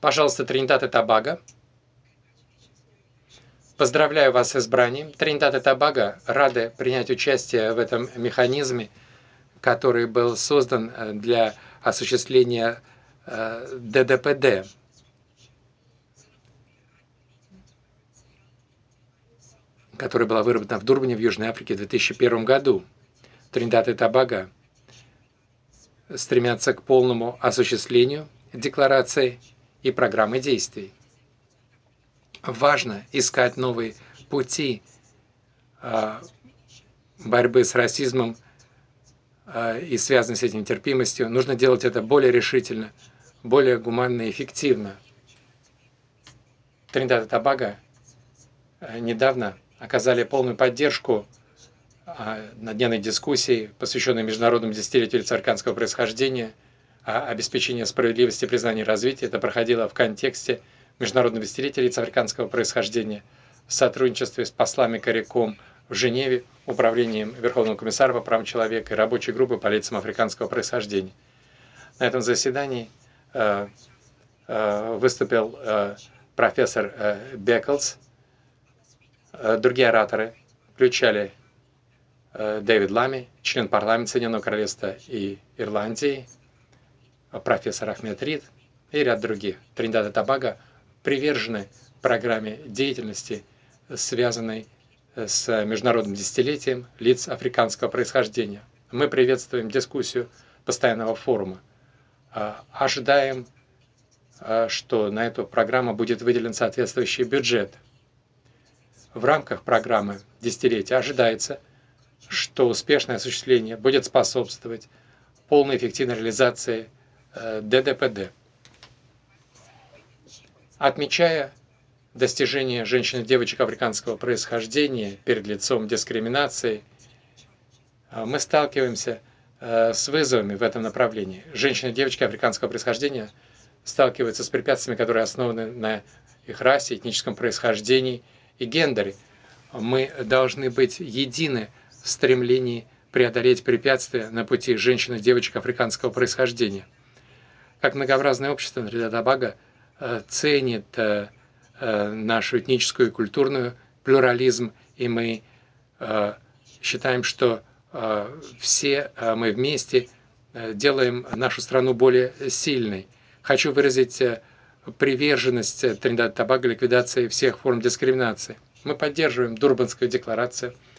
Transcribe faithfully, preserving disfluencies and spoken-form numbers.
Пожалуйста, Тринидад и Тобаго. Поздравляю вас с избранием. Тринидад и Тобаго рады принять участие в этом механизме, который был создан для осуществления Д Д П Д. Которая была выработана в Дурбане в Южной Африке в две тысячи первом году. Тринидад и Тобаго стремятся к полному осуществлению декларации и программы действий. Важно искать новые пути борьбы с расизмом и связанной с этим нетерпимостью. Нужно делать это более решительно, более гуманно и эффективно. Тринидад и Тобаго недавно оказали полную поддержку на дневной дискуссии, посвященной Международному десятилетию лица африканского происхождения, обеспечения справедливости, признания и развития. Это проходило в контексте Международного десятилетия лица африканского происхождения в сотрудничестве с послами Кариком в Женеве, Управлением Верховного комиссара по правам человека и рабочей группы по лицам африканского происхождения. На этом заседании э, э, выступил э, профессор э, Беклс. Э, другие ораторы включали э, Дэвид Лами, член парламента Соединенного Королевства и Ирландии, профессор Ахмед Рид и ряд других. Тринидад и Тобаго привержены программе деятельности, связанной с Международным десятилетием лиц африканского происхождения. Мы приветствуем дискуссию постоянного форума. Ожидаем, что на эту программу будет выделен соответствующий бюджет. В рамках программы десятилетия ожидается, что успешное осуществление будет способствовать полной эффективной реализации Д Д П Д. Отмечая достижения женщин и девочек африканского происхождения перед лицом дискриминации, мы сталкиваемся с вызовами в этом направлении. Женщины и девочки африканского происхождения сталкиваются с препятствиями, которые основаны на их расе, этническом происхождении и гендере. Мы должны быть едины в стремлении преодолеть препятствия на пути женщин и девочек африканского происхождения. Как многообразное общество, Тринидад и Тобаго ценит нашу этническую и культурную плюрализм, и мы считаем, что все мы вместе делаем нашу страну более сильной. Хочу выразить приверженность Тринидад и Тобаго ликвидации всех форм дискриминации. Мы поддерживаем Дурбанскую декларацию,